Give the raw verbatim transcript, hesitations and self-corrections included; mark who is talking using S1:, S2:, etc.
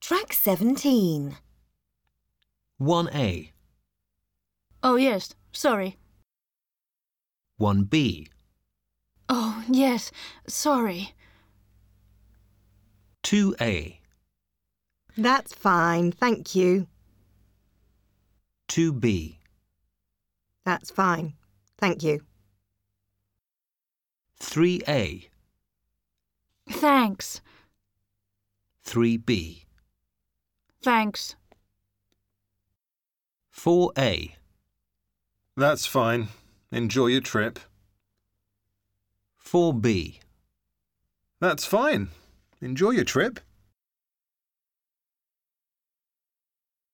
S1: Track seventeen.
S2: one A,
S3: Oh, yes, sorry.
S2: one B,
S3: Oh, yes, sorry.
S2: two A,
S1: That's fine, thank you.
S2: two B,
S1: That's fine, thank you.
S2: three A,
S3: Thanks.
S2: three B,
S3: Thanks.
S2: four A,
S4: That's fine. Enjoy your trip.
S2: four B,
S4: That's fine. Enjoy your trip.